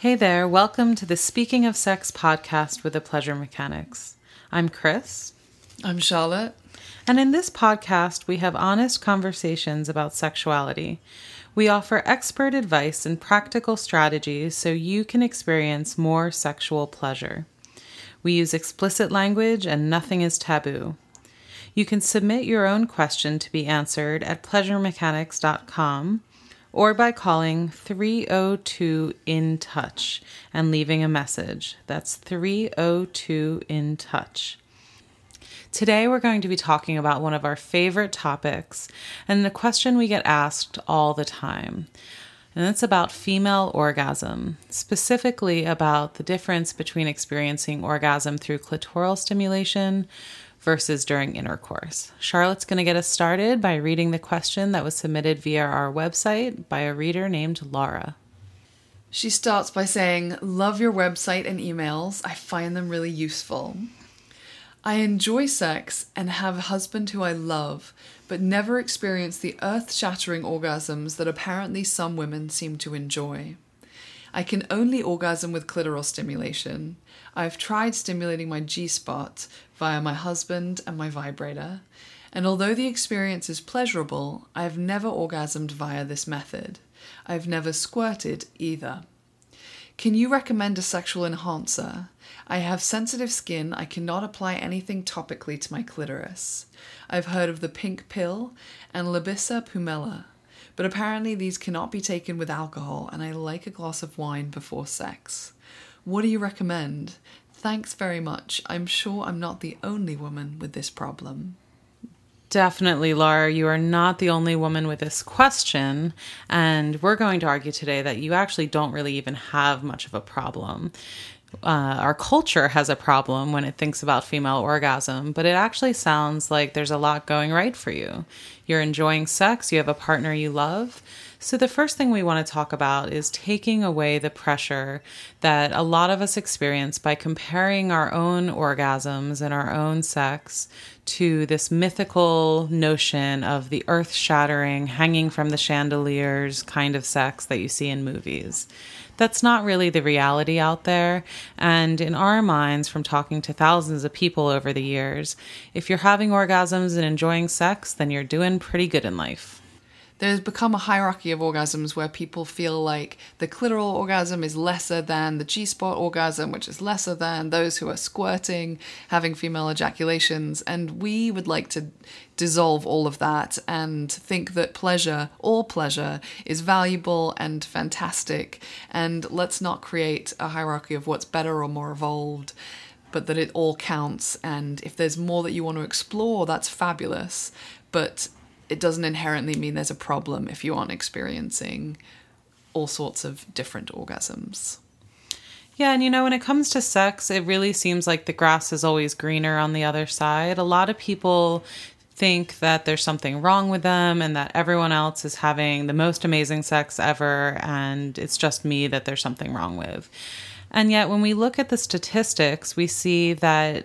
Hey there, welcome to the Speaking of Sex podcast with the Pleasure Mechanics. I'm Chris. I'm Charlotte. And in this podcast, we have honest conversations about sexuality. We offer expert advice and practical strategies so you can experience more sexual pleasure. We use explicit language and nothing is taboo. You can submit your own question to be answered at pleasuremechanics.com or by calling 302-IN-TOUCH and leaving a message. That's 302-IN-TOUCH. Today we're going to be talking about one of our favorite topics and the question we get asked all the time. And it's about female orgasm, specifically about the difference between experiencing orgasm through clitoral stimulation versus during intercourse. Charlotte's going to get us started by reading the question that was submitted via our website by a reader named Laura. She starts by saying, "Love your website and emails. I find them really useful. I enjoy sex and have a husband who I love, but never experience the earth-shattering orgasms that apparently some women seem to enjoy. I can only orgasm with clitoral stimulation. I've tried stimulating my G-spot via my husband and my vibrator, and although the experience is pleasurable, I have never orgasmed via this method. I've never squirted either. Can you recommend a sexual enhancer? I have sensitive skin. I cannot apply anything topically to my clitoris. I've heard of the pink pill and Labissa pumila, but apparently these cannot be taken with alcohol, and I like a glass of wine before sex. What do you recommend? Thanks very much. I'm sure I'm not the only woman with this problem." Definitely, Laura, you are not the only woman with this question, and we're going to argue today that you actually don't really even have much of a problem. Our culture has a problem when it thinks about female orgasm, but it actually sounds like there's a lot going right for you. You're enjoying sex, you have a partner you love. So the first thing we want to talk about is taking away the pressure that a lot of us experience by comparing our own orgasms and our own sex to this mythical notion of the earth-shattering, hanging from the chandeliers kind of sex that you see in movies. That's not really the reality out there. And in our minds, from talking to thousands of people over the years, if you're having orgasms and enjoying sex, then you're doing pretty good in life. There's become a hierarchy of orgasms where people feel like the clitoral orgasm is lesser than the G-spot orgasm, which is lesser than those who are squirting, having female ejaculations. And we would like to dissolve all of that and think that pleasure, all pleasure, is valuable and fantastic. And let's not create a hierarchy of what's better or more evolved, but that it all counts. And if there's more that you want to explore, that's fabulous. But it doesn't inherently mean there's a problem if you aren't experiencing all sorts of different orgasms. Yeah, and when it comes to sex, it really seems like the grass is always greener on the other side. A lot of people think that there's something wrong with them and that everyone else is having the most amazing sex ever, and it's just me that there's something wrong with. And yet, when we look at the statistics, we see that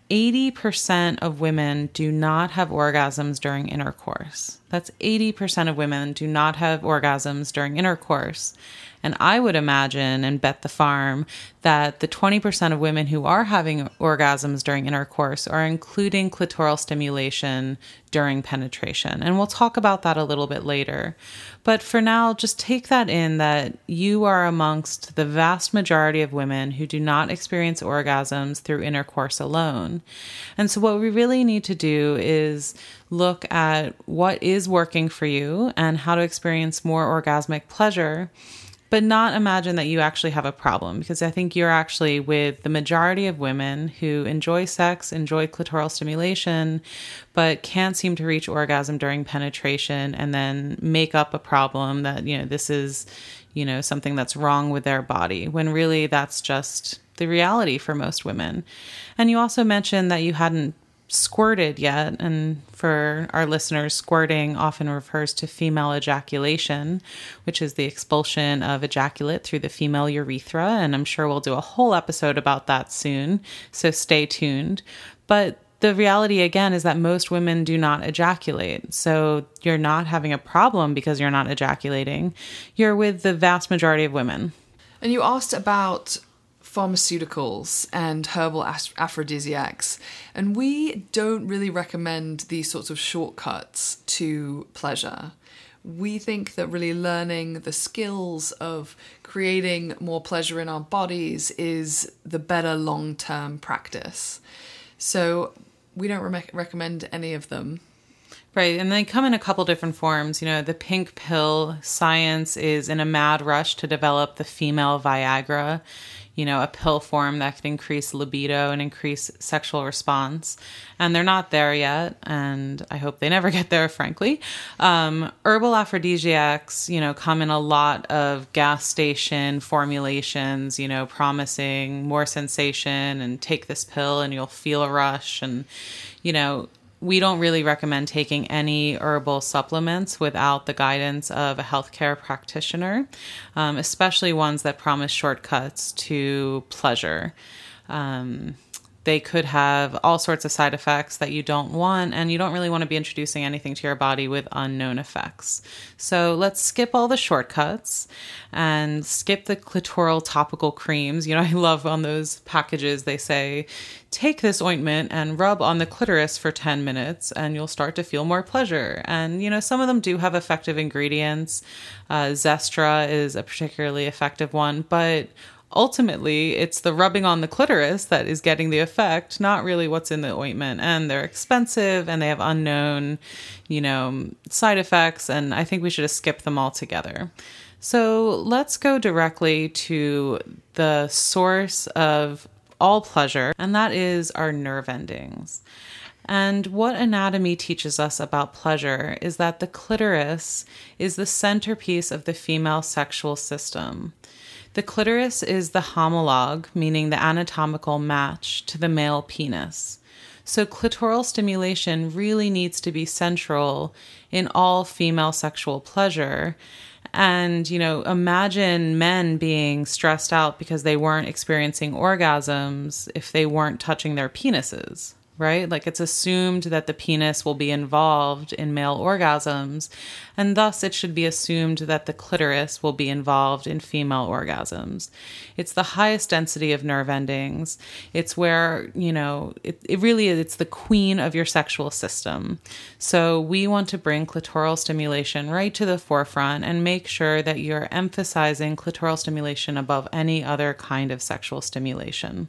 80% of women do not have orgasms during intercourse. That's 80% of women do not have orgasms during intercourse. And I would imagine and bet the farm that the 20% of women who are having orgasms during intercourse are including clitoral stimulation during penetration. And we'll talk about that a little bit later. But for now, just take that in that you are amongst the vast majority of women who do not experience orgasms through intercourse alone. And so what we really need to do is look at what is working for you and how to experience more orgasmic pleasure, but not imagine that you actually have a problem, because I think you're actually with the majority of women who enjoy sex, enjoy clitoral stimulation, but can't seem to reach orgasm during penetration and then make up a problem that, this is, something that's wrong with their body, when really that's just the reality for most women. And you also mentioned that you hadn't squirted yet, and for our listeners, squirting often refers to female ejaculation, which is the expulsion of ejaculate through the female urethra, and I'm sure we'll do a whole episode about that soon, so stay tuned. But the reality, again, is that most women do not ejaculate. So you're not having a problem because you're not ejaculating. You're with the vast majority of women. And you asked about pharmaceuticals and herbal aphrodisiacs, and we don't really recommend these sorts of shortcuts to pleasure. We think that really learning the skills of creating more pleasure in our bodies is the better long-term practice. So we don't recommend any of them. Right, and they come in a couple different forms. You know, the pink pill, science is in a mad rush to develop the female Viagra, you know, a pill form that can increase libido and increase sexual response. And they're not there yet, and I hope they never get there, frankly. Herbal aphrodisiacs, you know, come in a lot of gas station formulations, you know, promising more sensation and take this pill and you'll feel a rush. And, you know, we don't really recommend taking any herbal supplements without the guidance of a healthcare practitioner, especially ones that promise shortcuts to pleasure. They could have all sorts of side effects that you don't want, and you don't really want to be introducing anything to your body with unknown effects. So let's skip all the shortcuts and skip the clitoral topical creams. You know, I love on those packages, they say, take this ointment and rub on the clitoris for 10 minutes and you'll start to feel more pleasure. And, you know, some of them do have effective ingredients. Zestra is a particularly effective one, but ultimately, it's the rubbing on the clitoris that is getting the effect, not really what's in the ointment. And they're expensive and they have unknown, you know, side effects. And I think we should just skip them altogether. So let's go directly to the source of all pleasure, and that is our nerve endings. And what anatomy teaches us about pleasure is that the clitoris is the centerpiece of the female sexual system. The clitoris is the homologue, meaning the anatomical match, to the male penis. So clitoral stimulation really needs to be central in all female sexual pleasure. And, you know, imagine men being stressed out because they weren't experiencing orgasms if they weren't touching their penises. Right? Like it's assumed that the penis will be involved in male orgasms, and thus it should be assumed that the clitoris will be involved in female orgasms. It's the highest density of nerve endings. It's where, you know, it really is, it's the queen of your sexual system. So we want to bring clitoral stimulation right to the forefront and make sure that you're emphasizing clitoral stimulation above any other kind of sexual stimulation.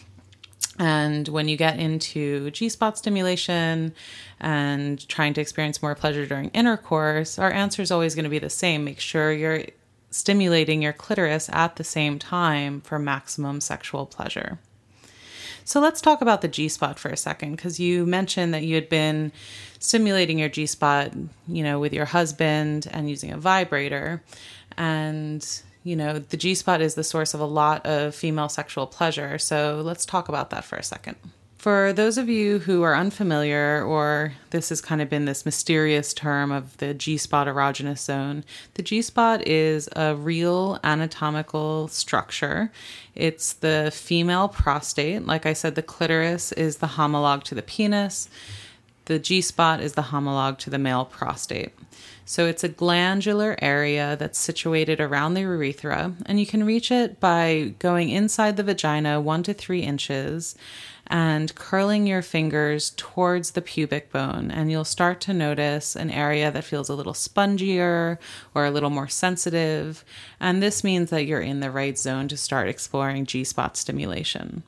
And when you get into G-spot stimulation and trying to experience more pleasure during intercourse, our answer is always going to be the same. Make sure you're stimulating your clitoris at the same time for maximum sexual pleasure. So let's talk about the G-spot for a second, because you mentioned that you had been stimulating your G-spot, you know, with your husband and using a vibrator. And you know, the G-spot is the source of a lot of female sexual pleasure. So let's talk about that for a second. For those of you who are unfamiliar, or this has kind of been this mysterious term of the G-spot erogenous zone, the G-spot is a real anatomical structure. It's the female prostate. Like I said, the clitoris is the homologue to the penis. The G-spot is the homologue to the male prostate. So it's a glandular area that's situated around the urethra, and you can reach it by going inside the vagina 1 to 3 inches and curling your fingers towards the pubic bone, and you'll start to notice an area that feels a little spongier or a little more sensitive, and this means that you're in the right zone to start exploring G-spot stimulation.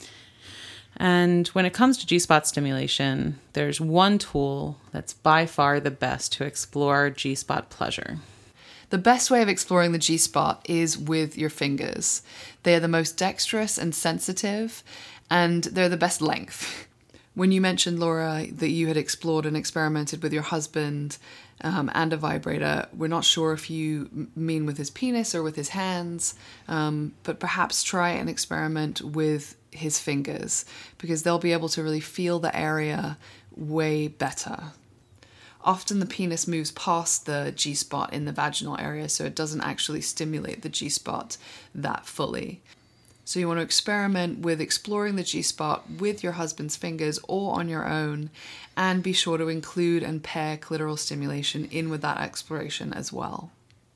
And when it comes to G-spot stimulation, there's one tool that's by far the best to explore G-spot pleasure. The best way of exploring the G-spot is with your fingers. They are the most dexterous and sensitive, and they're the best length. When you mentioned, Laura, that you had explored and experimented with your husband and a vibrator, we're not sure if you mean with his penis or with his hands, but perhaps try an experiment with his fingers, because they'll be able to really feel the area way better. Often the penis moves past the G-spot in the vaginal area, so it doesn't actually stimulate the G-spot that fully. So you want to experiment with exploring the G-spot with your husband's fingers or on your own, and be sure to include and pair clitoral stimulation in with that exploration as well.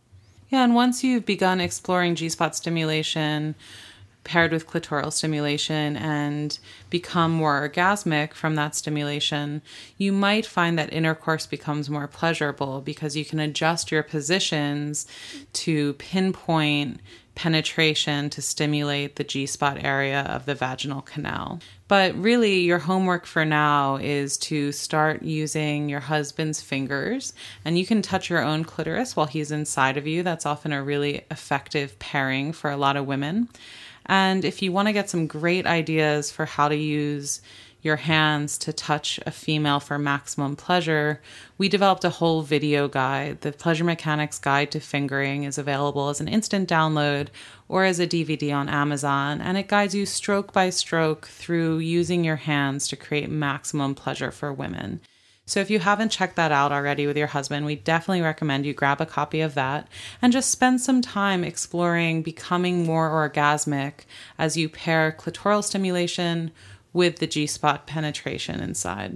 Yeah, and once you've begun exploring G-spot stimulation paired with clitoral stimulation and become more orgasmic from that stimulation, you might find that intercourse becomes more pleasurable because you can adjust your positions to pinpoint penetration to stimulate the G-spot area of the vaginal canal. But really, your homework for now is to start using your husband's fingers, and you can touch your own clitoris while he's inside of you. That's often a really effective pairing for a lot of women. And if you want to get some great ideas for how to use your hands to touch a female for maximum pleasure, we developed a whole video guide. The Pleasure Mechanics Guide to Fingering is available as an instant download or as a DVD on Amazon, and it guides you stroke by stroke through using your hands to create maximum pleasure for women. So if you haven't checked that out already with your husband, we definitely recommend you grab a copy of that and just spend some time exploring becoming more orgasmic as you pair clitoral stimulation with the G-spot penetration inside.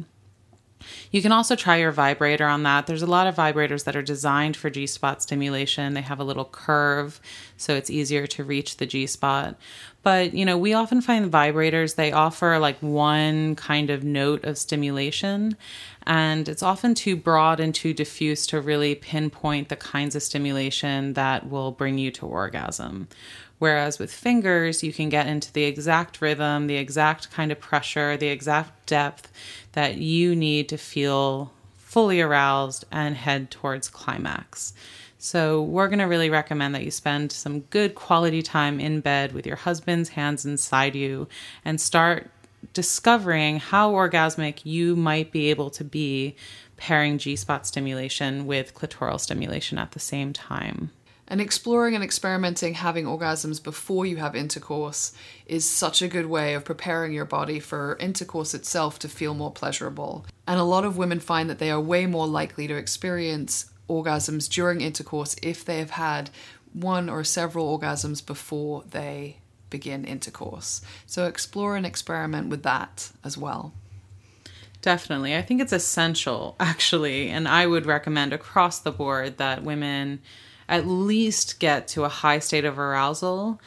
You can also try your vibrator on that. There's a lot of vibrators that are designed for G-spot stimulation. They have a little curve, so it's easier to reach the G-spot. But, we often find vibrators, they offer like one kind of note of stimulation, and it's often too broad and too diffuse to really pinpoint the kinds of stimulation that will bring you to orgasm. Whereas with fingers, you can get into the exact rhythm, the exact kind of pressure, the exact depth that you need to feel fully aroused and head towards climax. So we're going to really recommend that you spend some good quality time in bed with your husband's hands inside you and start discovering how orgasmic you might be able to be pairing G-spot stimulation with clitoral stimulation at the same time. And exploring and experimenting having orgasms before you have intercourse is such a good way of preparing your body for intercourse itself to feel more pleasurable. And a lot of women find that they are way more likely to experience orgasms during intercourse if they have had one or several orgasms before they begin intercourse. So explore and experiment with that as well. Definitely. I think it's essential, actually, and I would recommend across the board that women at least get to a high state of arousal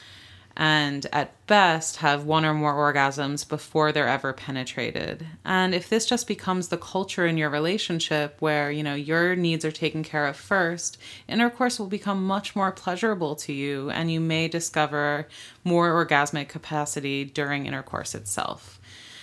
and at best have one or more orgasms before they're ever penetrated. And if this just becomes the culture in your relationship where, your needs are taken care of first, intercourse will become much more pleasurable to you, and you may discover more orgasmic capacity during intercourse itself.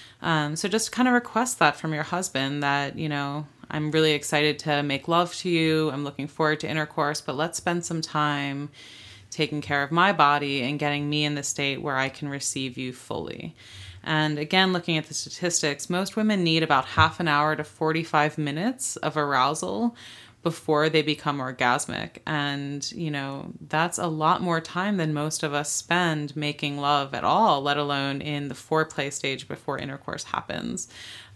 So just kind of request that from your husband that, I'm really excited to make love to you. I'm looking forward to intercourse, but let's spend some time taking care of my body and getting me in the state where I can receive you fully. And again, looking at the statistics, most women need about half an hour to 45 minutes of arousal before they become orgasmic. And, that's a lot more time than most of us spend making love at all, let alone in the foreplay stage before intercourse happens.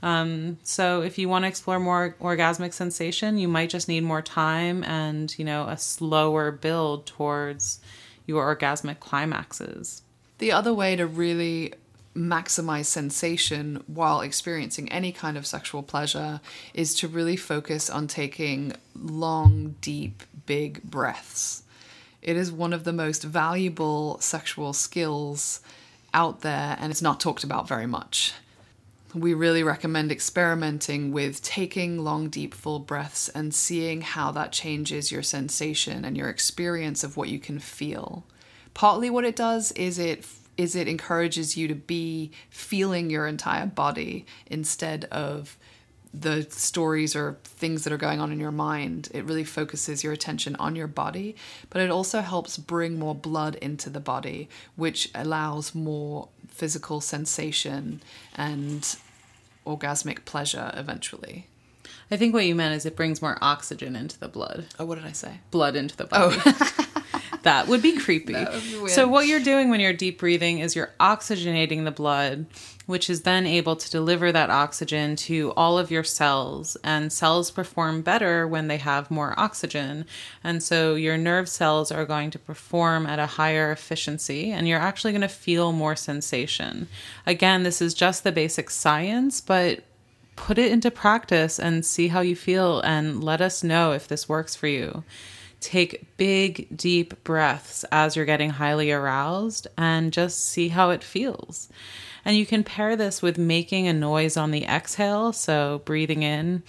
So if you want to explore more orgasmic sensation, you might just need more time and, a slower build towards your orgasmic climaxes. The other way to really maximize sensation while experiencing any kind of sexual pleasure is to really focus on taking long, deep, big breaths. It is one of the most valuable sexual skills out there, and it's not talked about very much. We really recommend experimenting with taking long, deep, full breaths and seeing how that changes your sensation and your experience of what you can feel. Partly what it does is it encourages you to be feeling your entire body instead of the stories or things that are going on in your mind. It really focuses your attention on your body, but it also helps bring more blood into the body, which allows more physical sensation and orgasmic pleasure eventually. I think what you meant is it brings more oxygen into the blood. Oh, what did I say? Blood into the body. Oh. That would be creepy. That would be weird. So what you're doing when you're deep breathing is you're oxygenating the blood, which is then able to deliver that oxygen to all of your cells. And cells perform better when they have more oxygen. And so your nerve cells are going to perform at a higher efficiency, and you're actually going to feel more sensation. Again, this is just the basic science, but put it into practice and see how you feel and let us know if this works for you. Take big, deep breaths as you're getting highly aroused and just see how it feels. And you can pair this with making a noise on the exhale, so breathing in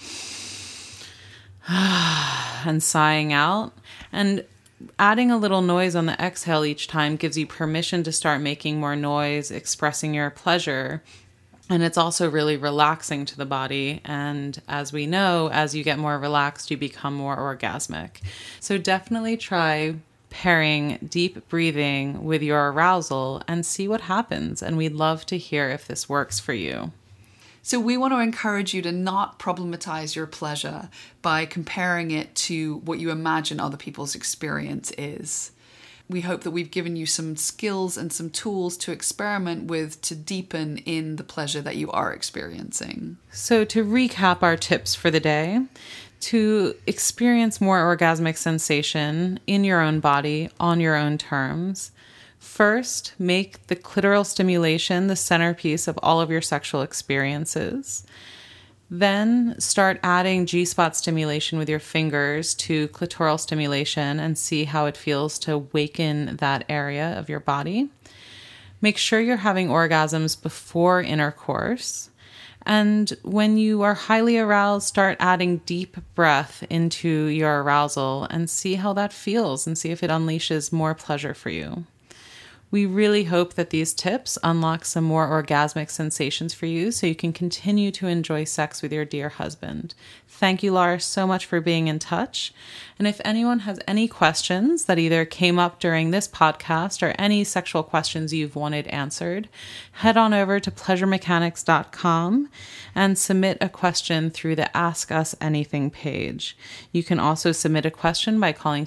and sighing out. And adding a little noise on the exhale each time gives you permission to start making more noise, expressing your pleasure. And it's also really relaxing to the body. And as we know, as you get more relaxed, you become more orgasmic. So definitely try pairing deep breathing with your arousal and see what happens. And we'd love to hear if this works for you. So we want to encourage you to not problematize your pleasure by comparing it to what you imagine other people's experience is. We hope that we've given you some skills and some tools to experiment with to deepen in the pleasure that you are experiencing. So to recap our tips for the day, to experience more orgasmic sensation in your own body on your own terms, first, make the clitoral stimulation the centerpiece of all of your sexual experiences. Then start adding G-spot stimulation with your fingers to clitoral stimulation and see how it feels to waken that area of your body. Make sure you're having orgasms before intercourse. And when you are highly aroused, start adding deep breath into your arousal and see how that feels and see if it unleashes more pleasure for you. We really hope that these tips unlock some more orgasmic sensations for you so you can continue to enjoy sex with your dear husband. Thank you, Laura, so much for being in touch. And if anyone has any questions that either came up during this podcast or any sexual questions you've wanted answered, head on over to pleasuremechanics.com and submit a question through the Ask Us Anything page. You can also submit a question by calling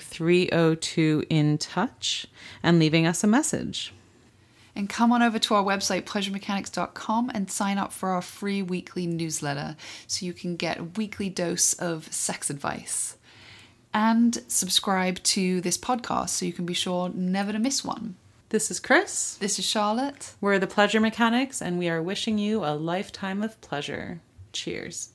302-IN-TOUCH and leaving us a message. And come on over to our website, pleasuremechanics.com, and sign up for our free weekly newsletter so you can get a weekly dose of sex advice. And subscribe to this podcast so you can be sure never to miss one. This is Chris. This is Charlotte. We're the Pleasure Mechanics, and we are wishing you a lifetime of pleasure. Cheers.